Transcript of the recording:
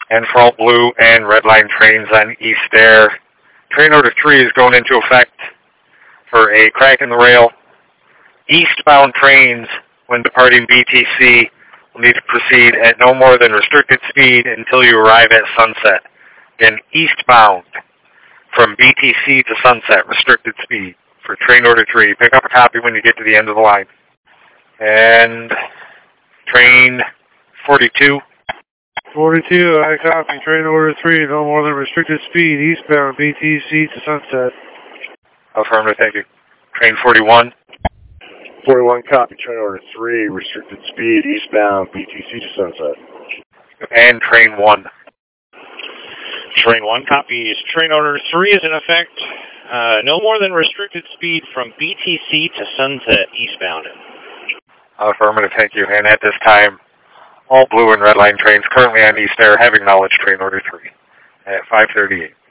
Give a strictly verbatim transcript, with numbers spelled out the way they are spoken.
And for all blue and red line trains on East Air, train order three is going into effect for a crack in the rail. Eastbound trains, when departing B T C, will need to proceed at no more than restricted speed until you arrive at Sunset. Then eastbound from B T C to Sunset, restricted speed for train order three. Pick up a copy when you get to the end of the line. And train forty-two. forty-two, I copy. Train order three, no more than restricted speed, eastbound B T C to Sunset. Affirmative, thank you. Train forty-one. forty-one, copy. Train order three, restricted speed, eastbound B T C to Sunset. And train one. Train one copies. Train order three is in effect. Uh, no more than restricted speed from B T C to Sunset eastbound. Affirmative, thank you. And at this time, all blue and red line trains currently on East Air have acknowledged train order three at five thirty-eight.